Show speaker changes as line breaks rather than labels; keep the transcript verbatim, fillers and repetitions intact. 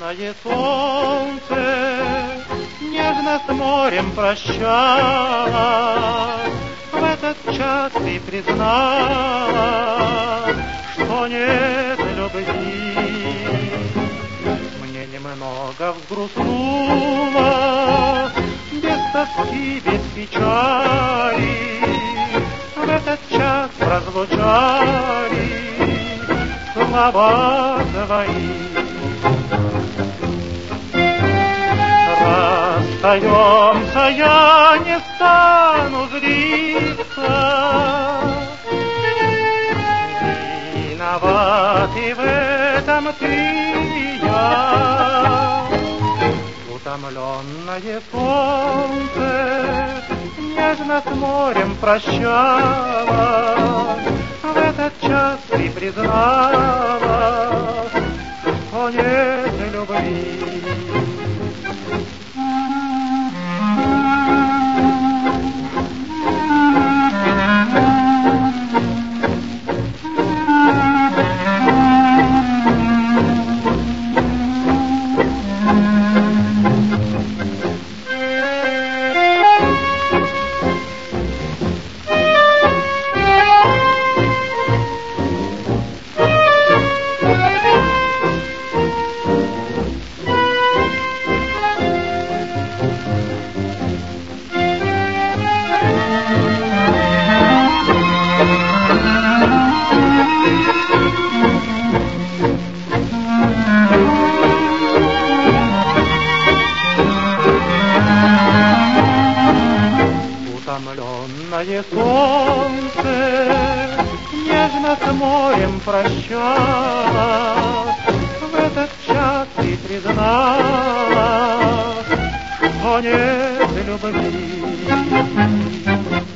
Утомленное солнце нежно с морем прощалось. В этот час ты признала, что нет любви. Мне немного взгрустнуло, без тоски, без печали. В этот час прозвучали слова твои. Расстаемся, я не стану злиться. Виноват и в этом ты и я. Утомленное солнце нежно с морем прощалось. В этот час ты признала, что нет любви. Утомленное солнце нежно с морем прощалось. В этот час ты признала, что нет любви.